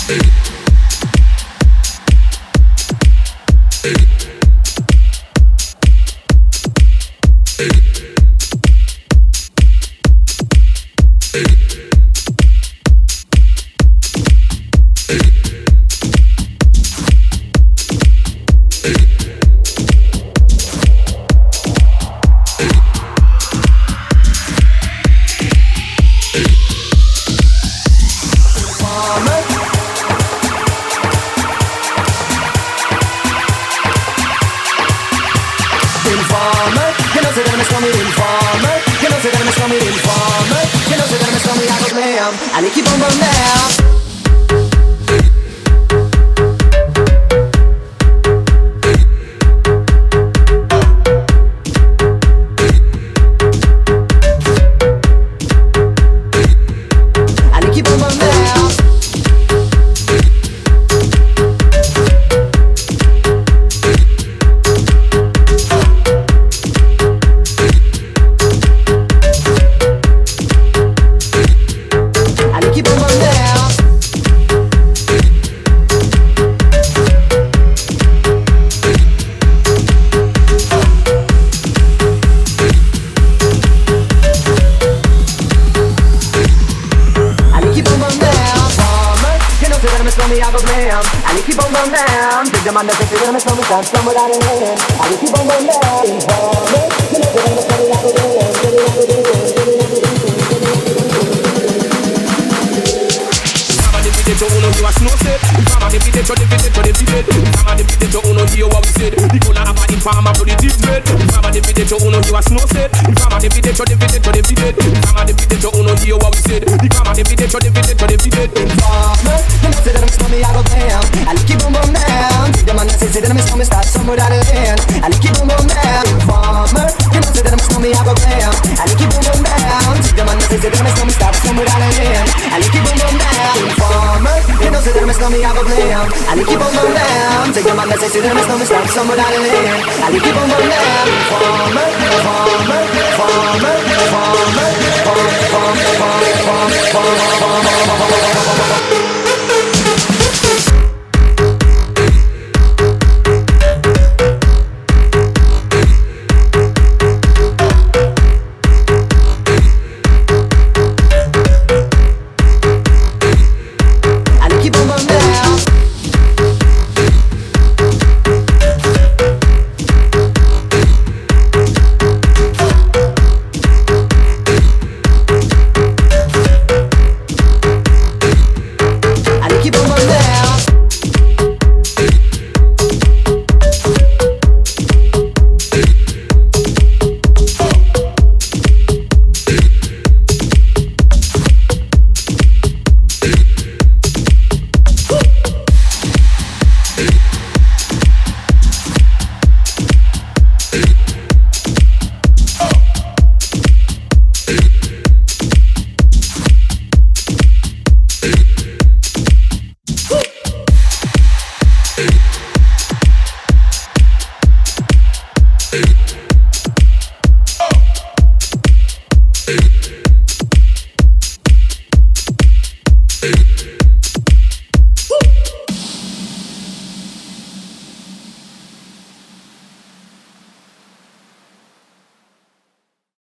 And they keep on running down. The man that says you're gonna slow me down, slow me down in hand. I will keep on going down. You know you're gonna slow me down, uno you a snow set. Farmer the video, the video, the video. Farmer the video, uno hear what we said. The cola have the farmer for the deep red. Farmer the video, uno you a snow set. Farmer the video, the video, the video. Farmer the video, uno hear what we said. The farmer the video, the video, the video. Farmer, you know say that I'm stormy, I go bam. I keep on going down. The man that says that I'm stormy, start somewhere down the hand. I keep on going down. Farmer, you know say that I'm stormy, I go bam. I keep on going down. The man that says that I'm stormy, start somewhere down the hand. I keep on going down. Farmer, you know say that I'm stormy, I go bam. I keep on going down. Take the man that says that I'm stormy, start somewhere down the hand. I keep on going down. Farmer, farmer, farmer, farmer, farmer, farmer, farmer, farmer, farmer, farmer.